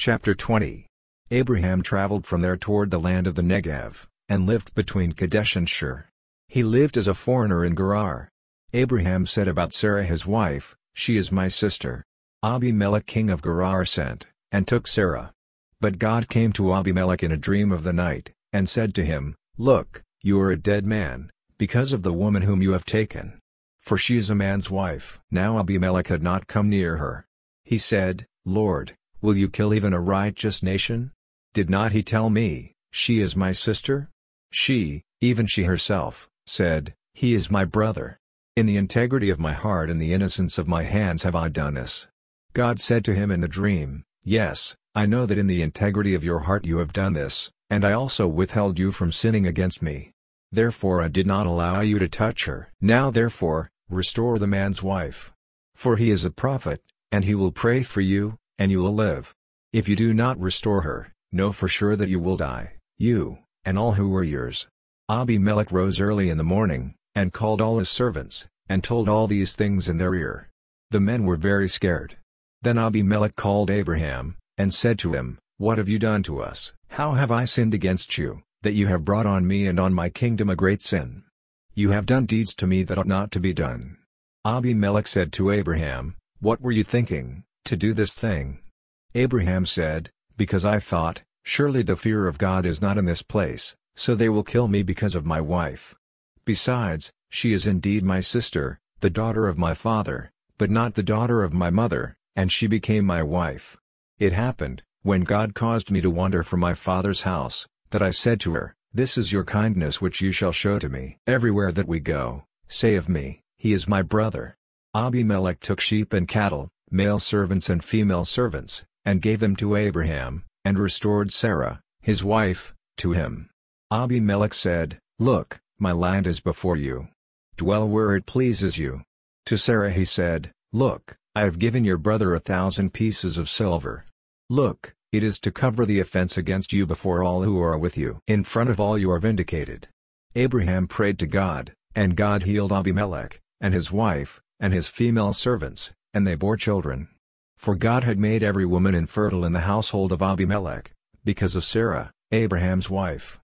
Chapter 20. Abraham traveled from there toward the land of the Negev, and lived between Kadesh and Shur. He lived as a foreigner in Gerar. Abraham said about Sarah his wife, "She is my sister." Abimelech king of Gerar sent, and took Sarah. But God came to Abimelech in a dream of the night, and said to him, "Look, you are a dead man, because of the woman whom you have taken. For she is a man's wife." Now Abimelech had not come near her. He said, "Lord, will you kill even a righteous nation? Did not he tell me, 'She is my sister'?" She, even she herself, said, "He is my brother. In the integrity of my heart and the innocence of my hands have I done this." God said to him in the dream, "Yes, I know that in the integrity of your heart you have done this, and I also withheld you from sinning against me. Therefore I did not allow you to touch her. Now therefore, restore the man's wife. For he is a prophet, and he will pray for you, and you will live. If you do not restore her, know for sure that you will die, you, and all who are yours." Abimelech rose early in the morning, and called all his servants, and told all these things in their ear. The men were very scared. Then Abimelech called Abraham, and said to him, "What have you done to us? How have I sinned against you, that you have brought on me and on my kingdom a great sin? You have done deeds to me that ought not to be done." Abimelech said to Abraham, "What were you thinking, to do this thing?" Abraham said, "Because I thought, surely the fear of God is not in this place, so they will kill me because of my wife. Besides, she is indeed my sister, the daughter of my father, but not the daughter of my mother, and she became my wife. It happened, when God caused me to wander from my father's house, that I said to her, 'This is your kindness which you shall show to me. Everywhere that we go, say of me, he is my brother.'" Abimelech took sheep and cattle, male servants and female servants, and gave them to Abraham, and restored Sarah, his wife, to him. Abimelech said, "Look, my land is before you. Dwell where it pleases you." To Sarah he said, "Look, I have given your brother 1,000 pieces of silver. Look, it is to cover the offense against you before all who are with you. In front of all you are vindicated." Abraham prayed to God, and God healed Abimelech, and his wife, and his female servants, and they bore children. For God had made every woman infertile in the household of Abimelech, because of Sarah, Abraham's wife.